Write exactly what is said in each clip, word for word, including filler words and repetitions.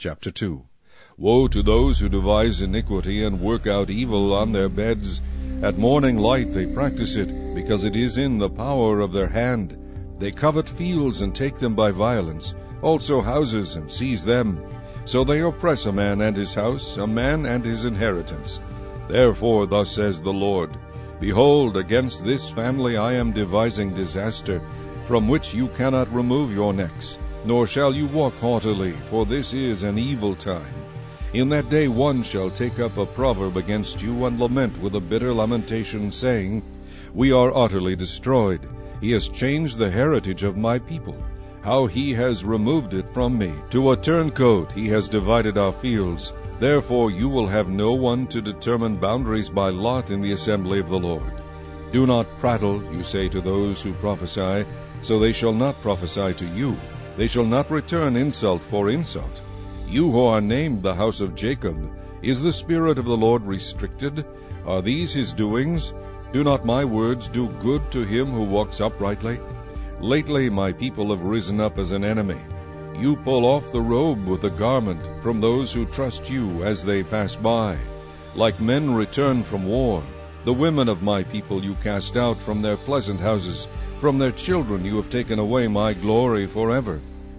Chapter two. Woe to those who devise iniquity and work out evil on their beds. At morning light they practice it, because it is in the power of their hand. They covet fields and take them by violence, also houses and seize them. So they oppress a man and his house, a man and his inheritance. Therefore thus says the Lord, Behold, against this family I am devising disaster, from which you cannot remove your necks, nor shall you walk haughtily, for this is an evil time. In that day one shall take up a proverb against you, and lament with a bitter lamentation, saying, We are utterly destroyed. He has changed the heritage of my people. How he has removed it from me. To a turncoat he has divided our fields. Therefore you will have no one to determine boundaries by lot in the assembly of the Lord. Do not prattle, you say to those who prophesy, so they shall not prophesy to you. They shall not return insult for insult. You who are named the house of Jacob, is the Spirit of the Lord restricted? Are these his doings? Do not my words do good to him who walks uprightly? Lately my people have risen up as an enemy. You pull off the robe with the garment from those who trust you as they pass by. Like men returned from war, the women of my people you cast out from their pleasant houses. From their children you have taken away my glory forever.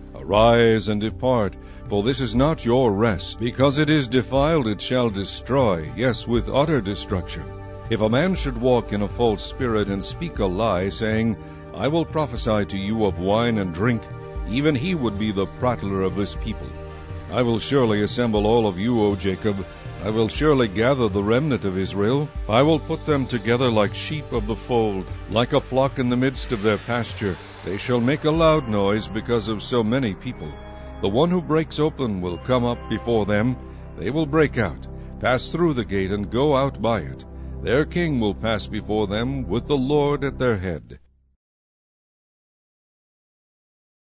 Arise and depart, for this is not your rest. Because it is defiled it shall destroy, yes, with utter destruction. If a man should walk in a false spirit and speak a lie, saying, I will prophesy to you of wine and drink, even he would be the prattler of this people. I will surely assemble all of you, O Jacob. I will surely gather the remnant of Israel. I will put them together like sheep of the fold, like a flock in the midst of their pasture. They shall make a loud noise because of so many people. The one who breaks open will come up before them. They will break out, pass through the gate, and go out by it. Their king will pass before them with the Lord at their head.